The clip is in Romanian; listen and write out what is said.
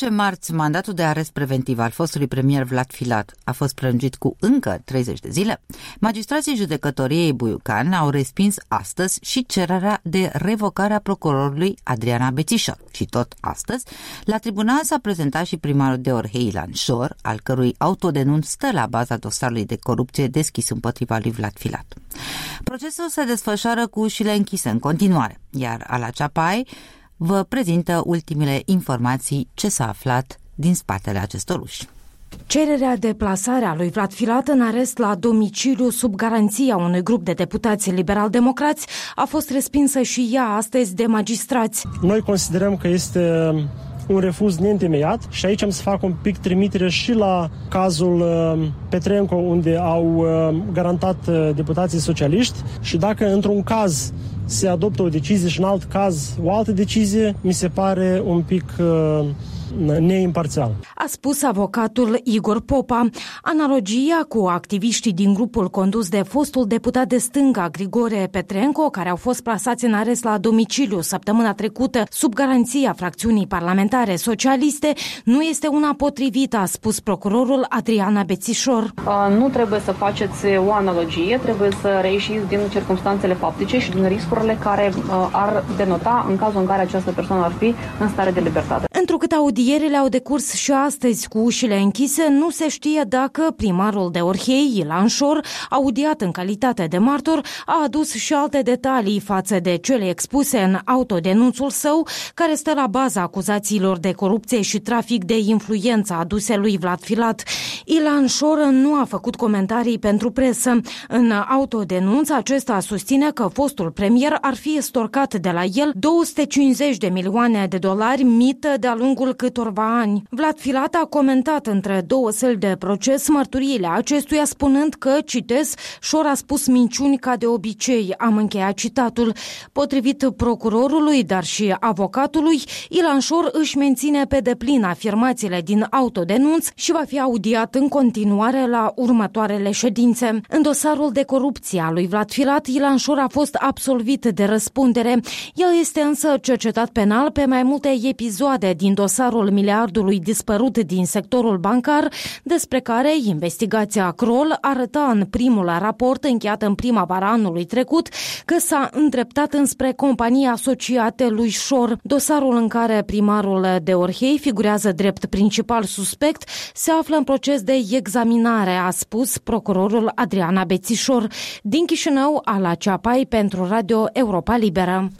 ce marți mandatul de arest preventiv al fostului premier Vlad Filat a fost prelungit cu încă 30 de zile, magistrații judecătoriei Buiucan au respins astăzi și cererea de revocare a procurorului Adriana Bețișor. Și tot astăzi, la tribunal s-a prezentat și primarul de Orhei Ilan Șor, al cărui autodenunț stă la baza dosarului de corupție deschis împotriva lui Vlad Filat. Procesul se desfășoară cu ușile închise în continuare, iar Ala Ceapai vă prezintă ultimele informații ce s-a aflat din spatele acestor uși. Cererea de plasare a lui Vlad Filat în arest la domiciliu sub garanția unui grup de deputați liberal-democrați a fost respinsă și ea astăzi de magistrați. Noi considerăm că este un refuz neîntemeiat și aici am să fac un pic trimitere și la cazul Petrenco, unde au garantat deputații socialiști, și dacă într-un caz se adoptă o decizie și în alt caz o altă decizie, mi se pare un pic neimparțial. A spus avocatul Igor Popa. Analogia cu activiștii din grupul condus de fostul deputat de stânga Grigore Petrenco, care au fost plasați în arest la domiciliu săptămâna trecută sub garanția fracțiunii parlamentare socialiste, nu este una potrivită, a spus procurorul Adriana Bețișor. Nu trebuie să faceți o analogie, trebuie să reieșiți din circumstanțele faptice și din riscurile care ar denota în cazul în care această persoană ar fi în stare de libertate. Întrucât audierile au decurs și astăzi cu ușile închise, nu se știe dacă primarul de Orhei, Ilan Șor, audiat în calitate de martor, a adus și alte detalii față de cele expuse în autodenunțul său, care stă la baza acuzațiilor de corupție și trafic de influență aduse lui Vlad Filat. Ilan Șor nu a făcut comentarii pentru presă. În autodenunț, acesta susține că fostul premier ar fi estorcat de la el 250 de milioane de dolari mită de-a lungul câtorva ani. Vlad Filat a comentat între două săli de proces mărturiile acestuia, spunând că, citez, Șor a spus minciuni ca de obicei, am încheiat citatul. Potrivit procurorului, dar și avocatului, Ilan Șor își menține pe deplin afirmațiile din autodenunț și va fi audiat în continuare la următoarele ședințe. În dosarul de corupție a lui Vlad Filat, Ilan Șor a fost absolvit de răspundere. El este însă cercetat penal pe mai multe episoade din dosarul miliardului dispărut din sectorul bancar, despre care investigația Kroll arăta în primul raport încheiat în primăvara anului trecut că s-a îndreptat înspre companii asociate lui Șor. Dosarul în care primarul de Orhei figurează drept principal suspect se află în proces de examinare, a spus procurorul Adriana Bețișor. Din Chișinău, Ala Ceapai pentru Radio Europa Liberă.